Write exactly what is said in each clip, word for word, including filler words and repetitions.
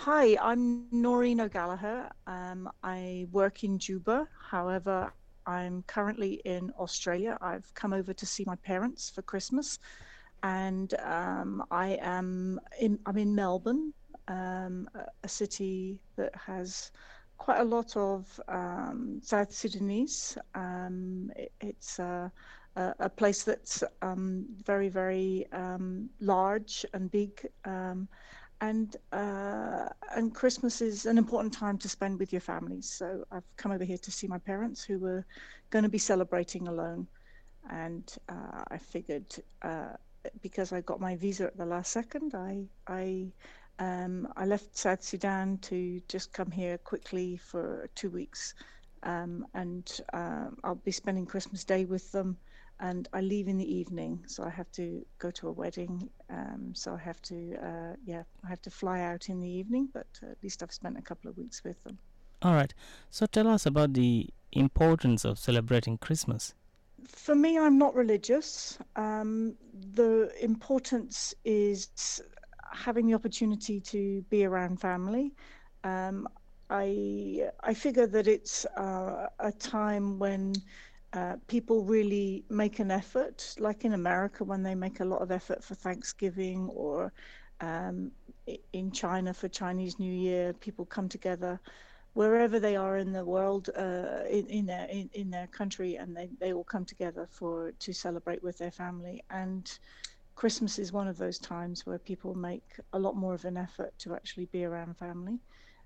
Hi, I'm Noreen O'Gallagher. Um, I work in Juba. However, I'm currently in Australia. I've come over to see my parents for Christmas, and um, I am in. I'm in Melbourne, um, a, a city that has quite a lot of um, South Sudanese. Um, it, it's uh, a, a place that's um, very, very um, large and big. Um, and uh, and Christmas is an important time to spend with your families. So I've come over here to see my parents who were going to be celebrating alone, and uh, I figured uh, because I got my visa at the last second, I I um, I left South Sudan to just come here quickly for two weeks, um, and um, I'll be spending Christmas Day with them. And I leave in the evening, so I have to go to a wedding. Um, so I have to, uh, yeah, I have to fly out in the evening. But uh, at least I've spent a couple of weeks with them. All right. So tell us about the importance of celebrating Christmas. For me, I'm not religious. Um, the importance is having the opportunity to be around family. Um, I I figure that it's uh, a time when uh, people really make an effort, like in America when they make a lot of effort for Thanksgiving, or um, in China for Chinese New Year. People come together wherever they are in the world, uh, in in their in, in their country, and they, they all come together for to celebrate with their family. And Christmas is one of those times where people make a lot more of an effort to actually be around family.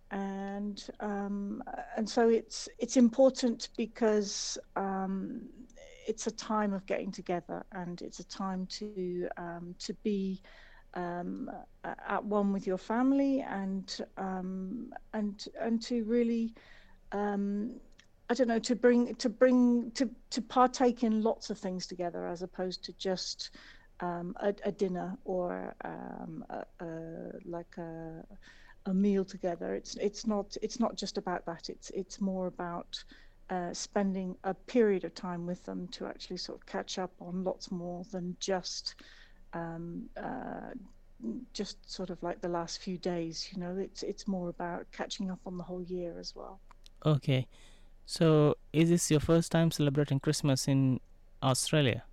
And um, and so it's it's important because um, it's a time of getting together, and it's a time to um, to be um, at one with your family, and um, and and to really um, I don't know, to bring to bring to to partake in lots of things together, as opposed to just um, a, a dinner or um, a, a, like a a meal together. It's it's not it's not just about that. It's it's more about uh, spending a period of time with them to actually sort of catch up on lots more than just um, uh, just sort of like the last few days. You know, it's it's more about catching up on the whole year as well. Okay. So is this your first time celebrating Christmas in Australia?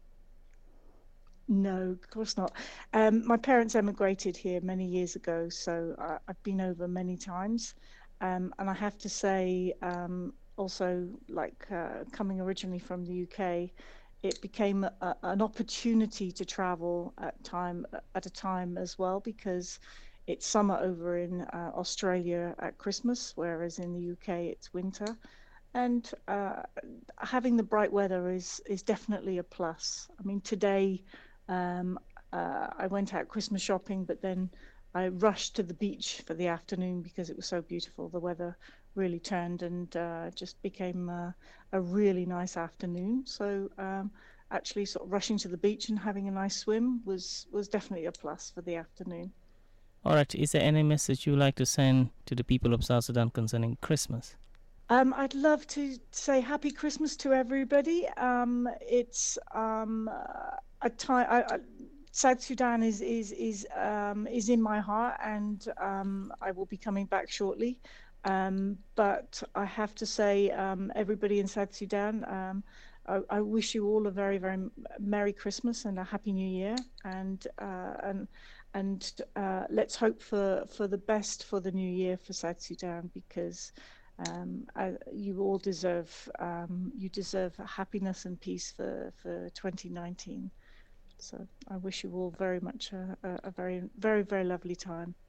No, of course not. Um, my parents emigrated here many years ago, so I, I've been over many times. Um, and I have to say, um, also, like uh, coming originally from the U K, it became a, an opportunity to travel at time at a time as well, because it's summer over in uh, Australia at Christmas, whereas in the U K it's winter. And uh, having the bright weather is is definitely a plus. I mean, today um, uh, I went out Christmas shopping, but then I rushed to the beach for the afternoon because it was so beautiful. The weather really turned and uh, just became uh, a really nice afternoon. So um, actually, sort of rushing to the beach and having a nice swim was was definitely a plus for the afternoon. All right. Is there any message you would like to send to the people of South Sudan concerning Christmas? Um, I'd love to say Happy Christmas to everybody. Um, it's um, uh, a time. I, I, South Sudan is is is um, is in my heart, and um, I will be coming back shortly. Um, but I have to say, um, everybody in South Sudan, um, I, I wish you all a very very Merry Christmas and a Happy New Year, and uh, and and uh, let's hope for for the best for the new year for South Sudan, because um, I, you all deserve um, you deserve happiness and peace for, for twenty nineteen. So I wish you all very much a, a, a very very very lovely time.